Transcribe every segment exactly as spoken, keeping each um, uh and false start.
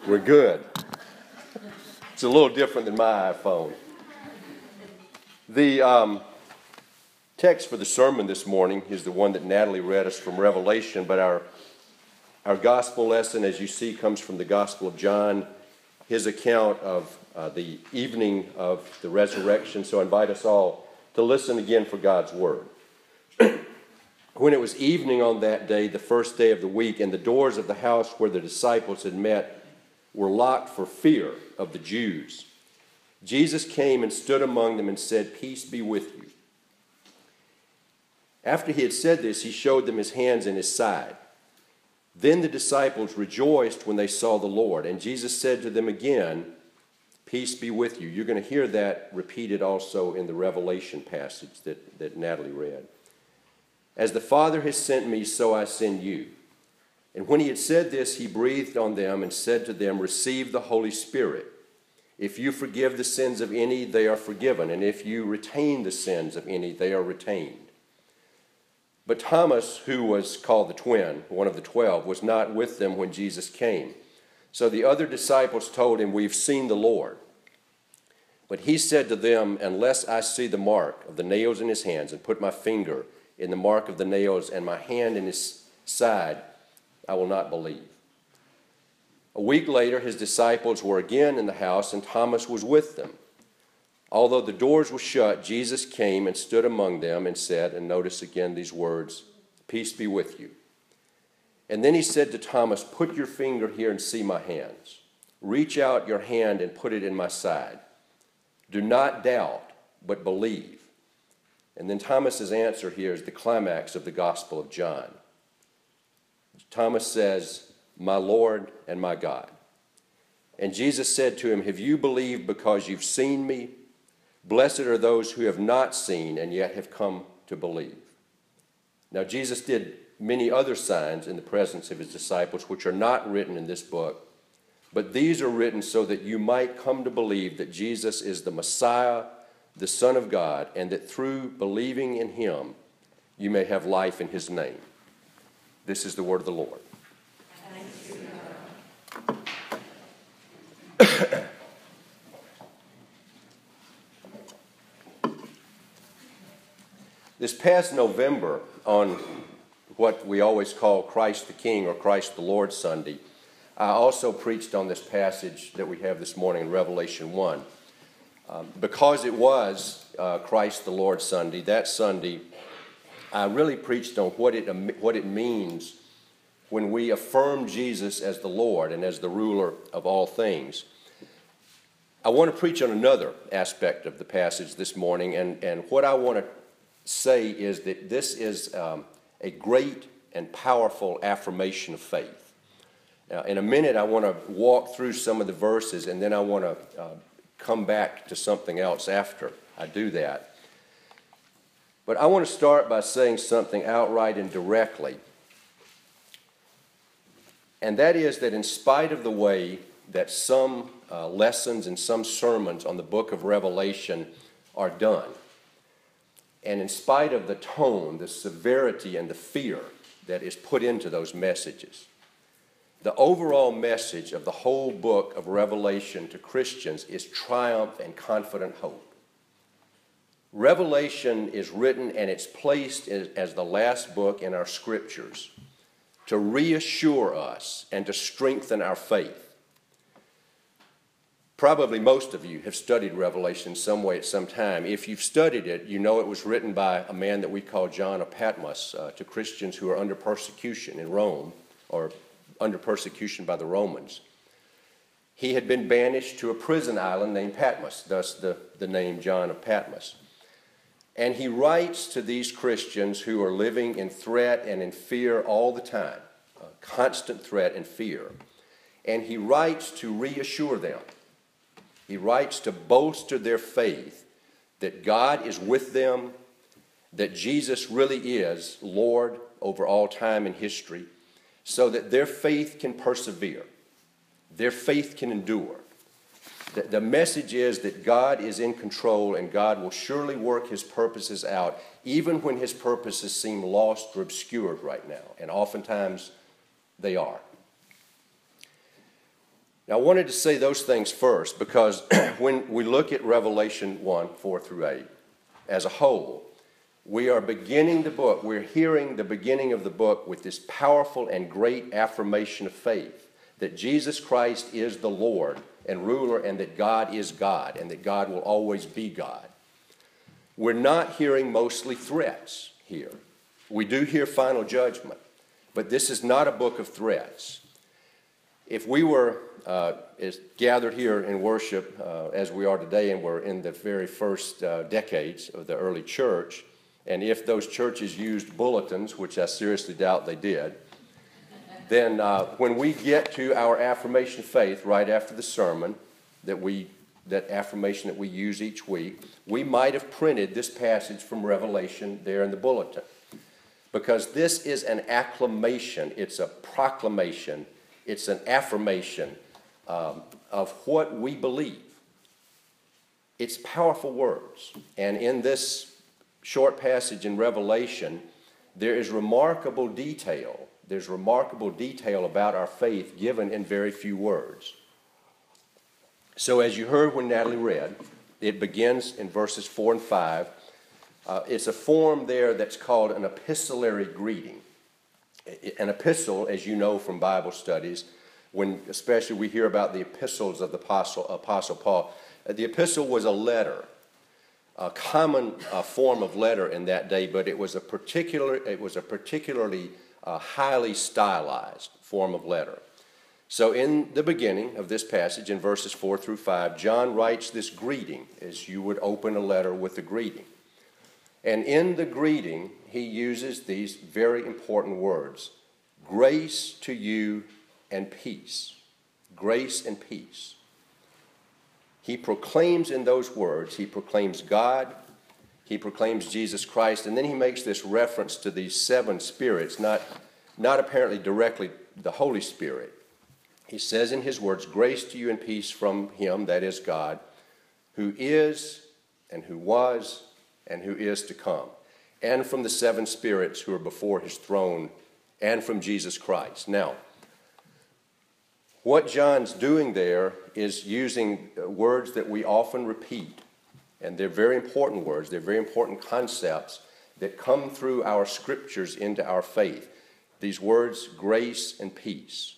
We're good. It's a little different than my iPhone. The um, text for the sermon this morning is the one that Natalie read us from Revelation, but our, our gospel lesson, as you see, comes from the Gospel of John, his account of uh, the evening of the resurrection. So I invite us all to listen again for God's word. When it was evening on that day, the first day of the week, and the doors of the house where the disciples had met were locked for fear of the Jews, Jesus came and stood among them and said, "Peace be with you." After he had said this, he showed them his hands and his side. Then the disciples rejoiced when they saw the Lord. And Jesus said to them again, "Peace be with you." You're going to hear that repeated also in the Revelation passage that, that Natalie read. "As the Father has sent me, so I send you." And when he had said this, he breathed on them and said to them, "Receive the Holy Spirit. If you forgive the sins of any, they are forgiven. And if you retain the sins of any, they are retained." But Thomas, who was called the twin, one of the twelve, was not with them when Jesus came. So the other disciples told him, "We've seen the Lord." But he said to them, "Unless I see the mark of the nails in his hands and put my finger in the mark of the nails and my hand in his side, I will not believe." A week later, his disciples were again in the house, and Thomas was with them. Although the doors were shut, Jesus came and stood among them and said, and notice again these words, "Peace be with you." And then he said to Thomas, "Put your finger here and see my hands. Reach out your hand and put it in my side. Do not doubt, but believe." And then Thomas's answer here is the climax of the Gospel of John. Thomas says, "My Lord and my God." And Jesus said to him, "Have you believed because you've seen me? Blessed are those who have not seen and yet have come to believe." Now, Jesus did many other signs in the presence of his disciples, which are not written in this book, but these are written so that you might come to believe that Jesus is the Messiah, the Son of God, and that through believing in him, you may have life in his name. This is the word of the Lord. This past November, on what we always call Christ the King or Christ the Lord Sunday, I also preached on this passage that we have this morning in Revelation one. Um, because it was uh, Christ the Lord Sunday, that Sunday, I really preached on what it, what it means when we affirm Jesus as the Lord and as the ruler of all things. I want to preach on another aspect of the passage this morning, and, and what I want to say is that this is um, a great and powerful affirmation of faith. Now, in a minute, I want to walk through some of the verses, and then I want to uh, come back to something else after I do that. But I want to start by saying something outright and directly, and that is that in spite of the way that some uh, lessons and some sermons on the book of Revelation are done, and in spite of the tone, the severity, and the fear that is put into those messages, the overall message of the whole book of Revelation to Christians is triumph and confident hope. Revelation is written and it's placed as the last book in our scriptures to reassure us and to strengthen our faith. Probably most of you have studied Revelation in some way at some time. If you've studied it, you know it was written by a man that we call John of Patmos uh, to Christians who are under persecution in Rome, or under persecution by the Romans. He had been banished to a prison island named Patmos, thus the, the name John of Patmos. And he writes to these Christians who are living in threat and in fear all the time, uh, constant threat and fear. And he writes to reassure them. He writes to bolster their faith that God is with them, that Jesus really is Lord over all time and history, so that their faith can persevere, their faith can endure. The, the message is that God is in control and God will surely work his purposes out, even when his purposes seem lost or obscured right now, and oftentimes they are. Now, I wanted to say those things first because when we look at Revelation one, four through eight as a whole, we are beginning the book, we're hearing the beginning of the book with this powerful and great affirmation of faith that Jesus Christ is the Lord and ruler and that God is God and that God will always be God. We're not hearing mostly threats here. We do hear final judgment, but this is not a book of threats. If we were uh, is gathered here in worship uh, as we are today, and we're in the very first uh, decades of the early church, and if those churches used bulletins, which I seriously doubt they did, then uh, when we get to our affirmation of faith right after the sermon, that we that affirmation that we use each week, we might have printed this passage from Revelation there in the bulletin. Because this is an acclamation, it's a proclamation, it's an affirmation um, of what we believe. It's powerful words. And in this short passage in Revelation, there is remarkable detail. There's remarkable detail about our faith given in very few words. So as you heard when Natalie read, it begins in verses four and five. Uh, it's a form there that's called an epistolary greeting. An epistle, as you know from Bible studies, when especially we hear about the epistles of the Apostle, Apostle Paul, uh, the epistle was a letter, a common uh, form of letter in that day, but it was a particular, it was a particularly uh, highly stylized form of letter. So in the beginning of this passage, in verses four through five, John writes this greeting as you would open a letter with a greeting. And in the greeting, he uses these very important words: grace to you and peace. Grace and peace. He proclaims in those words, he proclaims God, he proclaims Jesus Christ, and then he makes this reference to these seven spirits, not, not apparently directly the Holy Spirit. He says in his words, grace to you and peace from him, that is God, who is and who was and who is to come, and from the seven spirits who are before his throne, and from Jesus Christ. Now, what John's doing there is using words that we often repeat, and they're very important words, they're very important concepts that come through our scriptures into our faith. These words, grace and peace.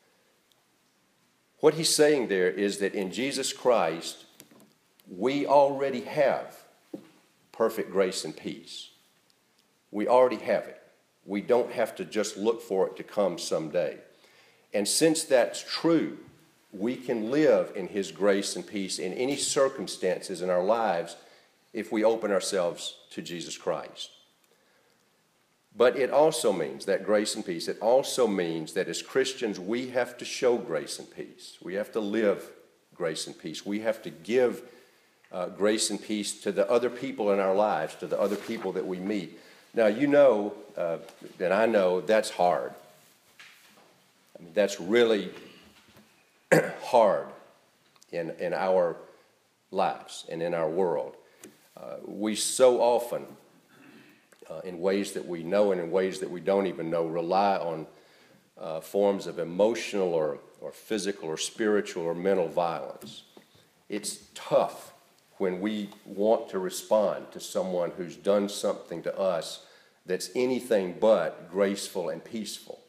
What he's saying there is that in Jesus Christ, we already have perfect grace and peace. We already have it. We don't have to just look for it to come someday. And since that's true, we can live in his grace and peace in any circumstances in our lives if we open ourselves to Jesus Christ. But it also means that grace and peace, it also means that as Christians, we have to show grace and peace. We have to live grace and peace. We have to give uh, grace and peace to the other people in our lives, to the other people that we meet. Now, you know, uh, and I know that's hard. I mean, that's really hard in, in our lives and in our world. Uh, we so often, uh, in ways that we know and in ways that we don't even know, rely on uh, forms of emotional or, or physical or spiritual or mental violence. It's tough when we want to respond to someone who's done something to us that's anything but graceful and peaceful.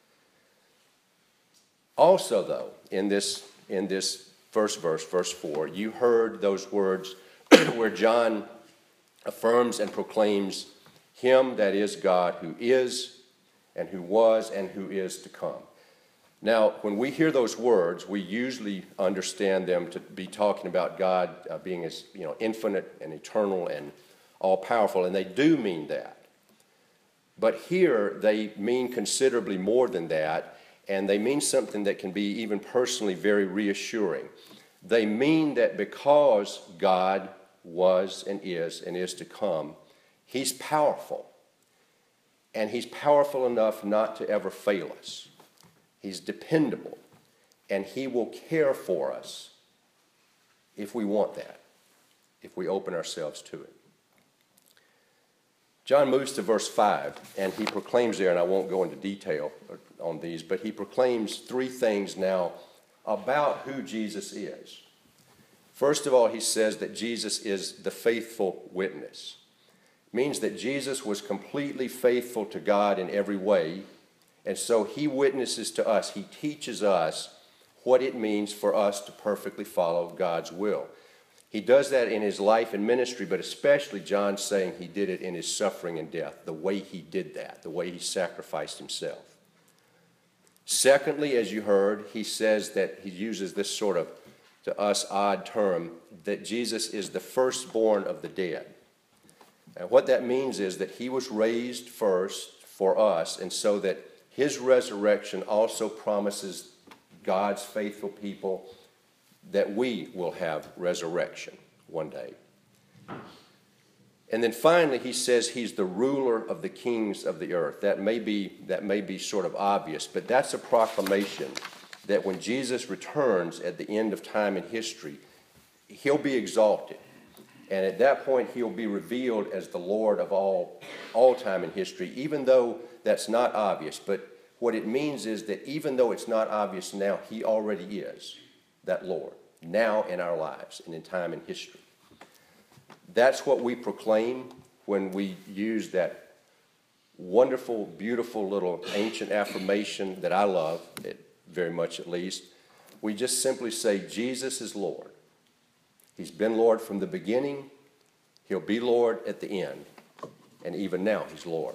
Also, though, in this, in this first verse, verse four, you heard those words where John affirms and proclaims him, that is God, who is and who was and who is to come. Now, when we hear those words, we usually understand them to be talking about God uh, being as, you know, infinite and eternal and all-powerful, and they do mean that. But here they mean considerably more than that, and they mean something that can be even personally very reassuring. They mean that because God was and is and is to come, he's powerful. And he's powerful enough not to ever fail us. He's dependable. And he will care for us if we want that, if we open ourselves to it. John moves to verse five, and he proclaims there, and I won't go into detail on these, but he proclaims three things now about who Jesus is. First of all, he says that Jesus is the faithful witness. It means that Jesus was completely faithful to God in every way, and so he witnesses to us. He teaches us what it means for us to perfectly follow God's will. He does that in his life and ministry, but especially John's saying he did it in his suffering and death, the way he did that, the way he sacrificed himself. Secondly, as you heard, he says that he uses this sort of, to us, odd term, that Jesus is the firstborn of the dead. And what that means is that he was raised first for us, and so that his resurrection also promises God's faithful people that we will have resurrection one day. And then finally, he says he's the ruler of the kings of the earth. That may be, that may be sort of obvious, but that's a proclamation that when Jesus returns at the end of time in history, he'll be exalted. And at that point, he'll be revealed as the Lord of all, all time in history, even though that's not obvious. But what it means is that even though it's not obvious now, he already is that Lord, now in our lives and in time and history. That's what we proclaim when we use that wonderful, beautiful little ancient affirmation that I love, it, very much at least. We just simply say, Jesus is Lord. He's been Lord from the beginning. He'll be Lord at the end. And even now, he's Lord.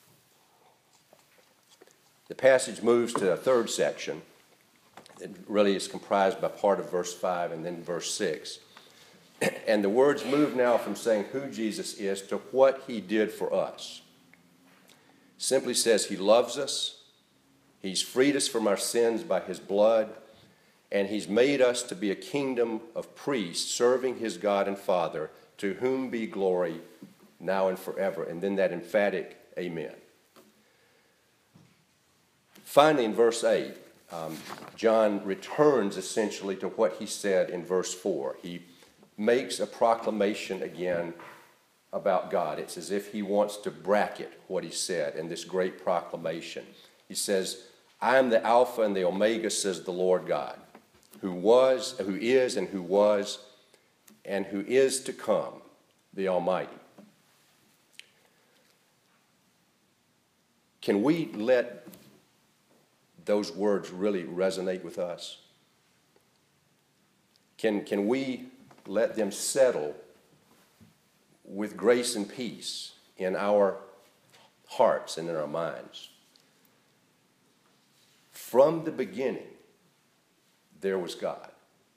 The passage moves to a third section. It really is comprised by part of verse five and then verse six. And the words move now from saying who Jesus is to what he did for us. Simply says he loves us, he's freed us from our sins by his blood, and he's made us to be a kingdom of priests serving his God and Father, to whom be glory now and forever. And then that emphatic amen. Finally, in verse eight, um, John returns essentially to what he said in verse four. He makes a proclamation again about God. It's as if he wants to bracket what he said in this great proclamation. He says, I am the Alpha and the Omega, says the Lord God, who was, who is, and who was, and who is to come, the Almighty. Can we let those words really resonate with us? Can, can we let them settle with grace and peace in our hearts and in our minds? From the beginning, there was God.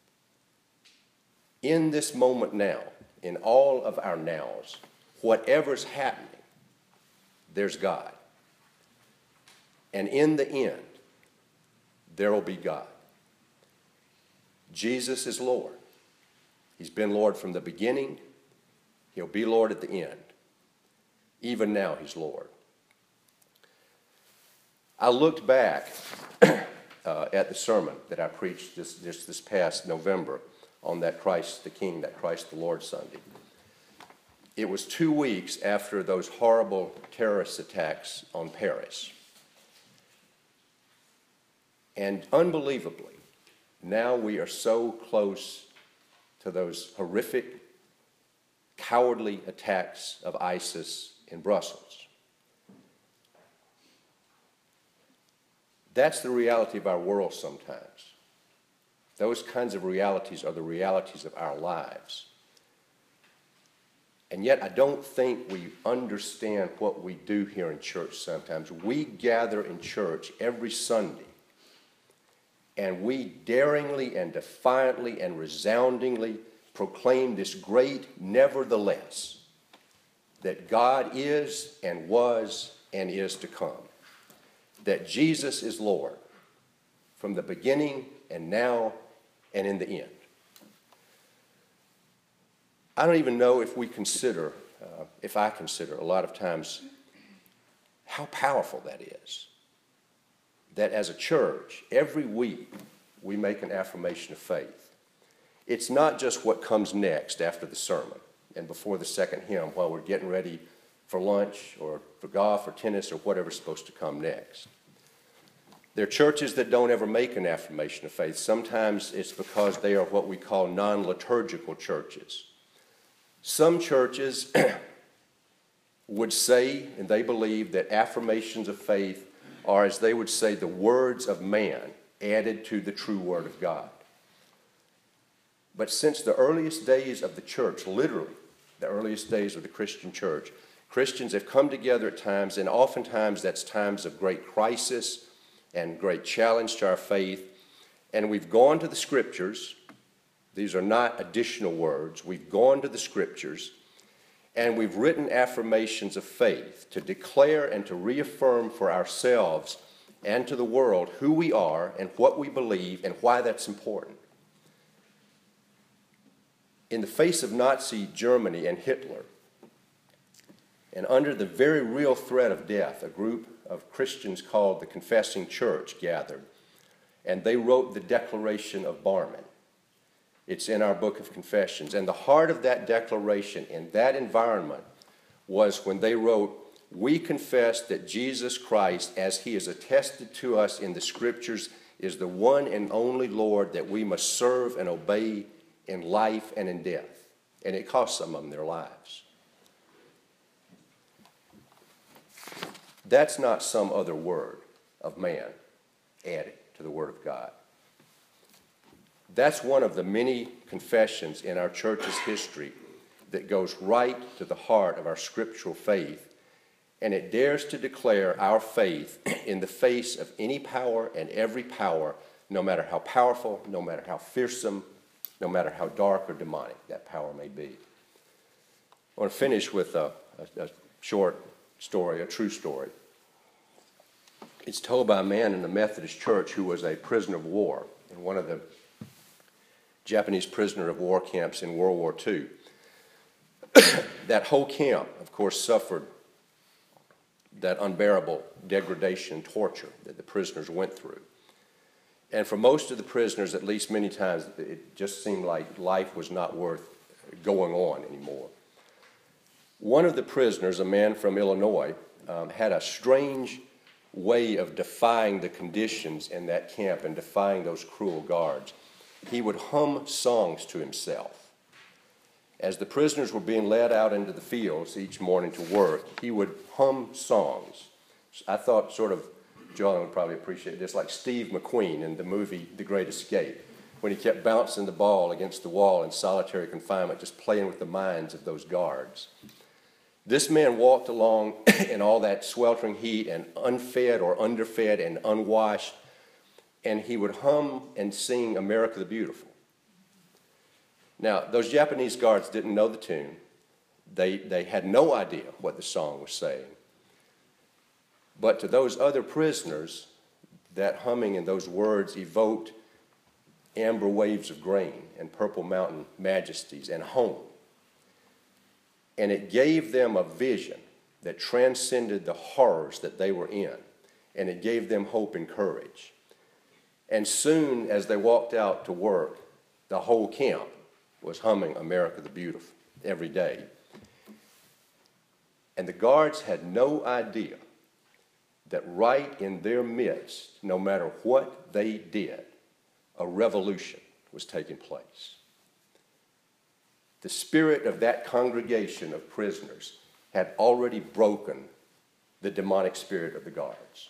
In this moment now, in all of our nows, whatever's happening, there's God. And in the end, there will be God. Jesus is Lord. He's been Lord from the beginning. He'll be Lord at the end. Even now, he's Lord. I looked back uh, at the sermon that I preached this, this, this past November on that Christ the King, that Christ the Lord Sunday. It was two weeks after those horrible terrorist attacks on Paris. And unbelievably, now we are so close to those horrific, cowardly attacks of ISIS in Brussels. That's the reality of our world sometimes. Those kinds of realities are the realities of our lives. And yet I don't think we understand what we do here in church sometimes. We gather in church every Sunday, and we daringly and defiantly and resoundingly proclaim this great nevertheless, that God is and was and is to come, that Jesus is Lord from the beginning and now and in the end. I don't even know if we consider, uh, if I consider a lot of times, how powerful that is. That as a church, every week we make an affirmation of faith. It's not just what comes next after the sermon and before the second hymn while we're getting ready for lunch or for golf or tennis or whatever's supposed to come next. There are churches that don't ever make an affirmation of faith. Sometimes it's because they are what we call non-liturgical churches. Some churches would say, and they believe, that affirmations of faith are, as they would say, the words of man added to the true word of God. But since the earliest days of the church, literally the earliest days of the Christian church, Christians have come together at times, and oftentimes that's times of great crisis and great challenge to our faith, and we've gone to the Scriptures. These are not additional words. We've gone to the Scriptures, and we've written affirmations of faith to declare and to reaffirm for ourselves and to the world who we are and what we believe and why that's important. In the face of Nazi Germany and Hitler, and under the very real threat of death, a group of Christians called the Confessing Church gathered, and they wrote the Declaration of Barmen. It's in our book of Confessions. And the heart of that declaration in that environment was when they wrote, "We confess that Jesus Christ, as he is attested to us in the Scriptures, is the one and only Lord that we must serve and obey in life and in death." And it cost some of them their lives. That's not some other word of man added to the Word of God. That's one of the many confessions in our church's history that goes right to the heart of our scriptural faith, and it dares to declare our faith in the face of any power and every power, no matter how powerful, no matter how fearsome, no matter how dark or demonic that power may be. I want to finish with a, a, a short story, a true story. It's told by a man in the Methodist Church who was a prisoner of war in one of the Japanese prisoner of war camps in World War Two. That whole camp, of course, suffered that unbearable degradation and torture that the prisoners went through. And for most of the prisoners, at least many times, it just seemed like life was not worth going on anymore. One of the prisoners, a man from Illinois, um, had a strange way of defying the conditions in that camp and defying those cruel guards. He would hum songs to himself. As the prisoners were being led out into the fields each morning to work, he would hum songs. I thought sort of, John would probably appreciate this, like Steve McQueen in the movie The Great Escape, when he kept bouncing the ball against the wall in solitary confinement, just playing with the minds of those guards. This man walked along in all that sweltering heat and unfed or underfed and unwashed, and he would hum and sing America the Beautiful. Now, those Japanese guards didn't know the tune. They, they had no idea what the song was saying. But to those other prisoners, that humming and those words evoked amber waves of grain and purple mountain majesties and home. And it gave them a vision that transcended the horrors that they were in. And it gave them hope and courage. And soon as they walked out to work, the whole camp was humming America the Beautiful every day. And the guards had no idea that right in their midst, no matter what they did, a revolution was taking place. The spirit of that congregation of prisoners had already broken the demonic spirit of the guards.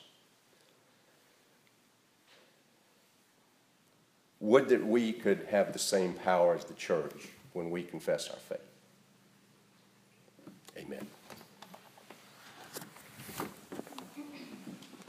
Would that we could have the same power as the church when we confess our faith.